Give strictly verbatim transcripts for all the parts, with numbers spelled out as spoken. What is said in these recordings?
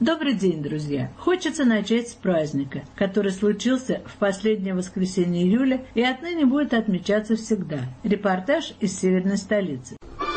Добрый день, друзья! Хочется начать с праздника, который случился в последнее воскресенье июля и отныне будет отмечаться всегда. Репортаж из северной столицы.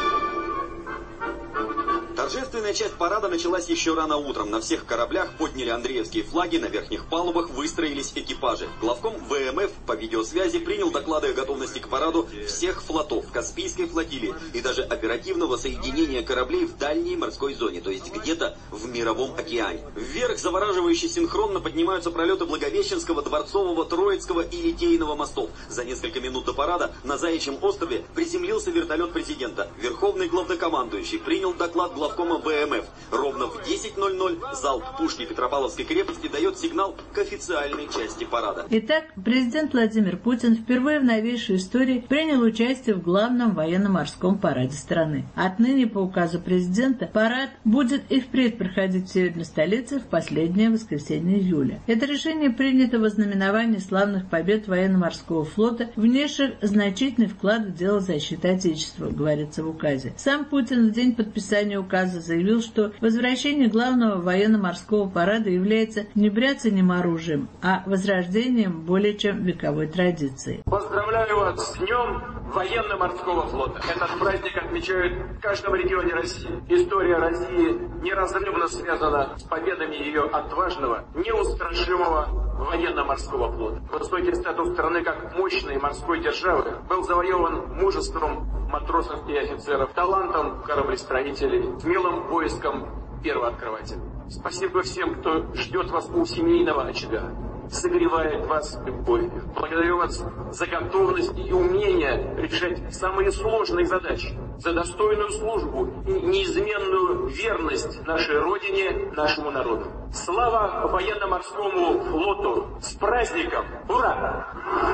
Торжественная часть парада началась еще рано утром. На всех кораблях подняли андреевские флаги, на верхних палубах выстроились экипажи. Главком вэ эм эф по видеосвязи принял доклады о готовности к параду всех флотов Каспийской флотилии и даже оперативного соединения кораблей в дальней морской зоне, то есть где-то в Мировом океане. Вверх завораживающе синхронно поднимаются пролеты Благовещенского, Дворцового, Троицкого и Литейного мостов. За несколько минут до парада на Заячьем острове приземлился вертолет президента. Верховный главнокомандующий принял доклад главкома вэ эм эф. Ровно в десять ноль ноль залп пушки Петропавловской крепости дает сигнал к официальной части парада. Итак, президент Владимир Путин впервые в новейшей истории принял участие в главном военно-морском параде страны. Отныне по указу президента парад будет и впредь проходить в северной столице в последнее воскресенье июля. Это решение принято во знаменовании славных побед военно-морского флота, внесших значительный вклад в дело защиты Отечества, говорится в указе. Сам Путин в день подписания указа заявил, что возвращение главного военно-морского парада является не бряцанием оружием, а возрождением более чем вековой традиции. Поздравляю вас с Днем военно-морского флота. Этот праздник отмечают в каждом регионе России. История России неразрывно связана с победами ее отважного, неустрашимого военно-морского флота. Высокий статус страны как мощной морской державы был завоеван мужеством матросов и офицеров, талантом кораблестроителей, смелым поиском первооткрывателей. Спасибо всем, кто ждет вас у семейного очага, согревает вас любовью. Благодарю вас за готовность и умение решать самые сложные задачи, за достойную службу и неизменную верность нашей Родине, нашему народу. Слава военно-морскому флоту! С праздником! Ура!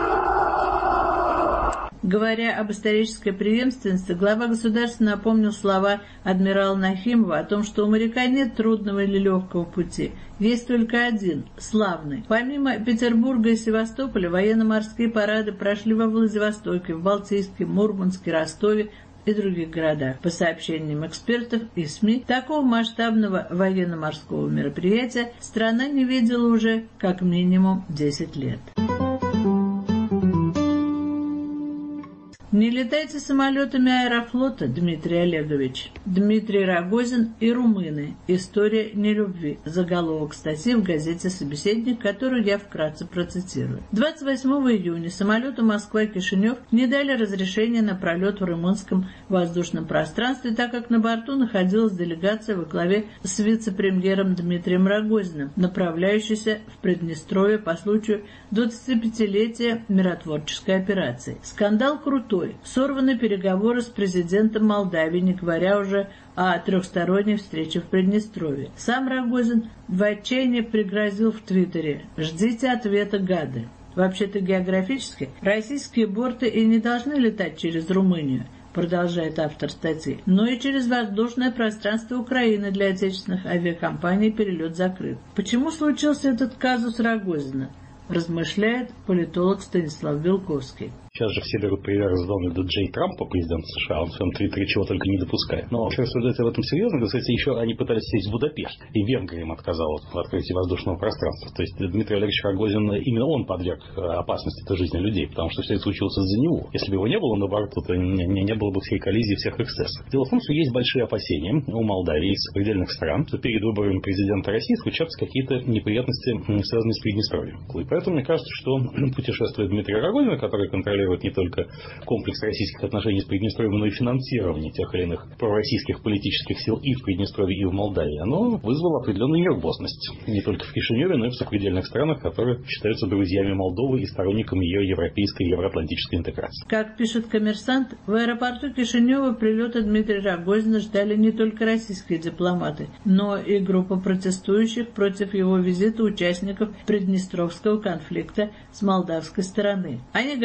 Говоря об исторической преемственности, глава государства напомнил слова адмирала Нахимова о том, что у моряка нет трудного или легкого пути, есть только один – славный. Помимо Петербурга и Севастополя, военно-морские парады прошли во Владивостоке, в Балтийске, Мурманске, Ростове и других городах. По сообщениям экспертов и СМИ, такого масштабного военно-морского мероприятия страна не видела уже как минимум десять лет. Не летайте самолетами Аэрофлота, Дмитрий Олегович. Дмитрий Рогозин и румыны. История нелюбви. Заголовок статьи в газете «Собеседник», которую я вкратце процитирую. двадцать восьмого июня самолету Москва-Кишинев не дали разрешения на пролет в румынском воздушном пространстве, так как на борту находилась делегация во главе с вице-премьером Дмитрием Рогозиным, направляющаяся в Приднестровье по случаю двадцатипятилетия миротворческой операции. Скандал крутой. Сорваны переговоры с президентом Молдавии, не говоря уже о трехсторонней встрече в Приднестровье. Сам Рогозин в отчаянии пригрозил в Твиттере: «Ждите ответа, гады». Вообще-то географически российские борты и не должны летать через Румынию, продолжает автор статьи, но и через воздушное пространство Украины для отечественных авиакомпаний перелет закрыт. Почему случился этот казус Рогозина, размышляет политолог Станислав Белковский. Сейчас же все берут пример с Дональда Джей Трампа, президента США, он в своем твиттере чего только не допускает. Но если рассуждать об этом серьезно, кстати, еще они пытались сесть в Будапешт, и Венгрия им отказала в открытии воздушного пространства. То есть Дмитрий Олегович Рогозин, именно он подверг опасности этой жизни людей, потому что все это случилось из-за него. Если бы его не было на борту, то не, не, не было бы всей коллизии, всех эксцессов. Дело в том, что есть большие опасения у Молдавии и сопредельных стран, что перед выборами президента России случатся какие-то неприятности, связанные с Приднестровьем. И поэтому мне кажется, что путешествие Дмитрия Рогозина, который контролирует не только комплекс российских отношений с Приднестровьем, но и финансирование тех или иных пророссийских политических сил и в Приднестровье, и в Молдавии, оно вызвало определенную нервозность. Не только в Кишиневе, но и в сопредельных странах, которые считаются друзьями Молдовы и сторонниками ее европейской и евроатлантической интеграции. Как пишет «Коммерсант», в аэропорту Кишинева прилета Дмитрия Рогозина ждали не только российские дипломаты, но и группа протестующих против его визита участников Приднестровского конфликта с молдавской стороны. Они готовы были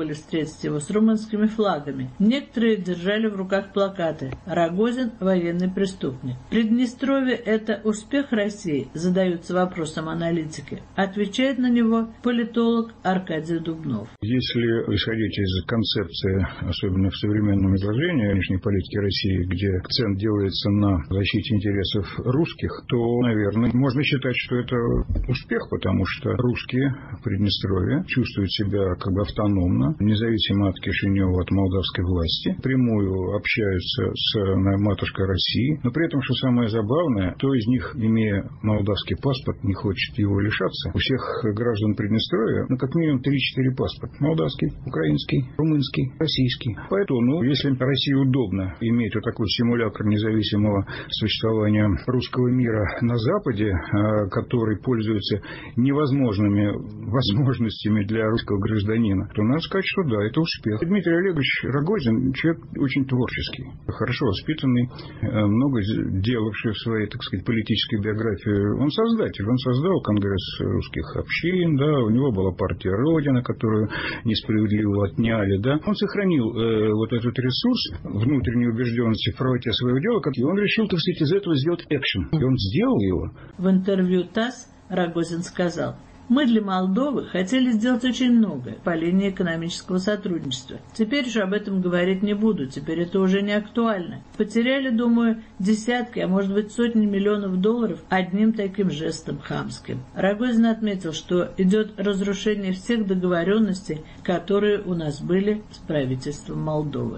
пробовали встретить его с румынскими флагами. Некоторые держали в руках плакаты «Рогозин – военный преступник». Приднестровье – это успех России, задаются вопросом аналитики. Отвечает на него политолог Аркадий Дубнов. Если исходить из концепции, особенно в современном изложении внешней политики России, где акцент делается на защите интересов русских, то, наверное, можно считать, что это успех, потому что русские в Приднестровье чувствуют себя как бы автономно, независимо от Кишинева, от молдавской власти, прямую общаются с матушкой России, но при этом, что самое забавное, кто из них, имея молдавский паспорт, не хочет его лишаться. У всех граждан Приднестровья, ну, как минимум три-четыре паспорта. Молдавский, украинский, румынский, российский. Поэтому, ну, если России удобно иметь вот такой симулятор независимого существования русского мира на Западе, который пользуется невозможными возможностями для русского гражданина, то надо сказать, что да, это успех. Дмитрий Олегович Рогозин человек очень творческий, хорошо воспитанный, много делавший в своей, так сказать, политической биографии. Он создатель, он создал Конгресс русских общин, да, у него была партия Родина, которую несправедливо отняли, да. Он сохранил э, вот этот ресурс внутренней убежденности в правоте своего дела, и он решил, так сказать, из этого сделать экшен. И он сделал его. В интервью ТАСС Рогозин сказал: «Мы для Молдовы хотели сделать очень многое по линии экономического сотрудничества. Теперь же об этом говорить не буду, теперь это уже не актуально. Потеряли, думаю, десятки, а может быть сотни миллионов долларов одним таким жестом хамским». Рогозин отметил, что идет разрушение всех договоренностей, которые у нас были с правительством Молдовы.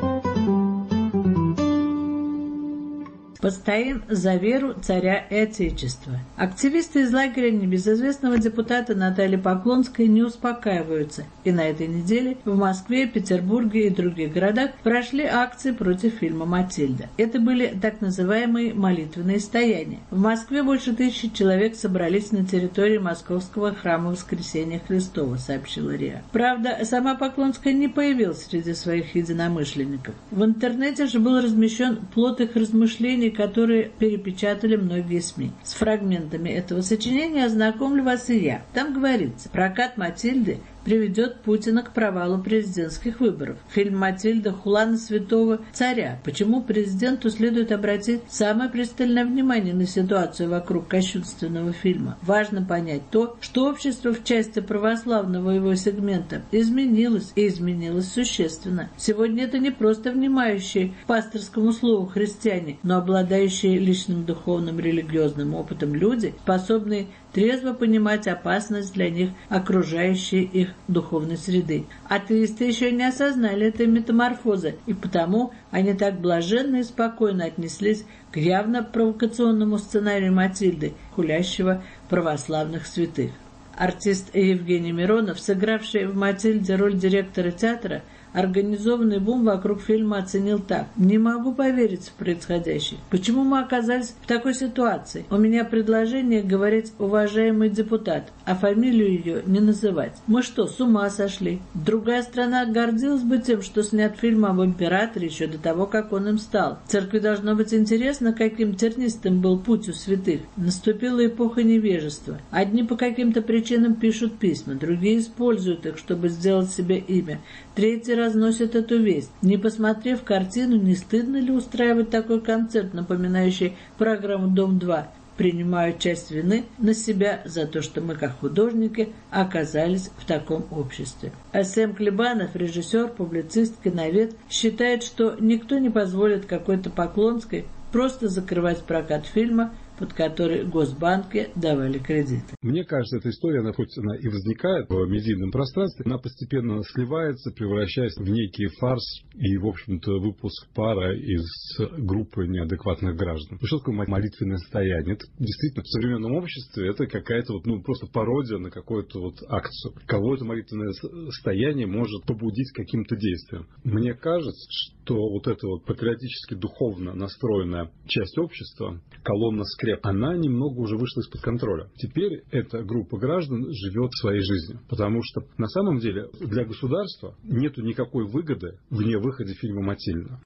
Постоим за веру царя и отечества. Активисты из лагеря небезызвестного депутата Натальи Поклонской не успокаиваются, и на этой неделе в Москве, Петербурге и других городах прошли акции против фильма «Матильда». Это были так называемые молитвенные стояния. В Москве больше тысячи человек собрались на территории Московского храма Воскресения Христова, сообщила РИА. Правда, сама Поклонская не появилась среди своих единомышленников. В интернете же был размещен плод их размышлений, которые перепечатали многие СМИ. С фрагментами этого сочинения ознакомлю вас и я. Там говорится: прокат «Матильды» приведет Путина к провалу президентских выборов. Фильм «Матильда» хула на святого царя. Почему президенту следует обратить самое пристальное внимание на ситуацию вокруг кощунственного фильма? Важно понять то, что общество в части православного его сегмента изменилось, и изменилось существенно. Сегодня это не просто внимающие пасторскому слову христиане, но обладающие личным духовным религиозным опытом люди, способные трезво понимать опасность для них окружающей их духовной среды. Атеисты еще не осознали этой метаморфозы, и потому они так блаженно и спокойно отнеслись к явно провокационному сценарию Матильды, хулящего православных святых. Артист Евгений Миронов, сыгравший в «Матильде» роль директора театра, организованный бум вокруг фильма оценил так: «Не могу поверить в происходящее. Почему мы оказались в такой ситуации? У меня предложение говорить уважаемый депутат, а фамилию ее не называть. Мы что, с ума сошли? Другая страна гордилась бы тем, что снят фильм об императоре еще до того, как он им стал. Церкви должно быть интересно, каким тернистым был путь у святых. Наступила эпоха невежества. Одни по каким-то причинам пишут письма, другие используют их, чтобы сделать себе имя. Третьи разносят эту весть. Не посмотрев картину, не стыдно ли устраивать такой концерт, напоминающий программу «Дом-два»? Принимаю часть вины на себя за то, что мы, как художники, оказались в таком обществе». Асем Клебанов, режиссер, публицист, киновед, считает, что никто не позволит какой-то Поклонской просто закрывать прокат фильма, под который госбанки давали кредиты. Мне кажется, эта история, она хоть она и возникает в медийном пространстве, она постепенно сливается, превращаясь в некий фарс и, в общем-то, выпуск пара из группы неадекватных граждан. Что такое молитвенное состояние? Это действительно в современном обществе это какая-то вот, ну, просто пародия на какую-то вот акцию. Кого это молитвенное состояние может побудить к каким-то действиям? Мне кажется, что вот эта вот патриотически духовно настроенная часть общества, колонна скреп, она немного уже вышла из-под контроля. Теперь эта группа граждан живет своей жизнью. Потому что на самом деле для государства нету никакой выгоды в невыходе фильма «Матильда».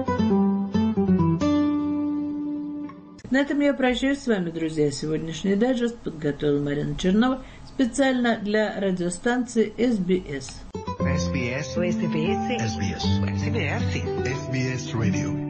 На этом я прощаюсь с вами, друзья. Сегодняшний дайджест подготовила Марина Чернова специально для радиостанции эс би эс. эс би SBS. O SBS. SBS. O SBS. S B S Radio.